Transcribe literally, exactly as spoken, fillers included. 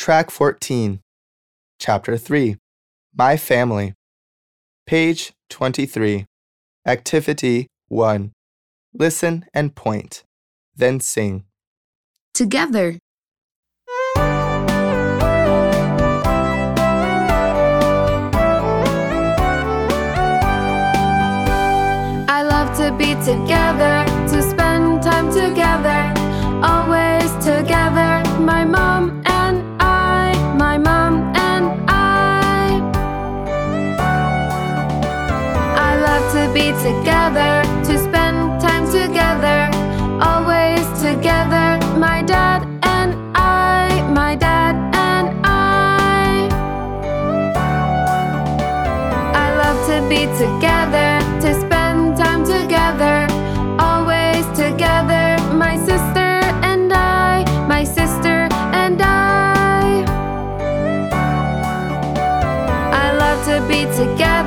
Track fourteen, Chapter three, My Family. Page twenty-three. Activity one. Listen and point. Then sing. Together. I love to be together, to spend time together, always together, my mom and I, my mom and I. I love to be together, to spend time together, always together, my dad and I, my dad and I. I love to be together, to spend time together, always together, my sister and I, my sister and I. I love to be together.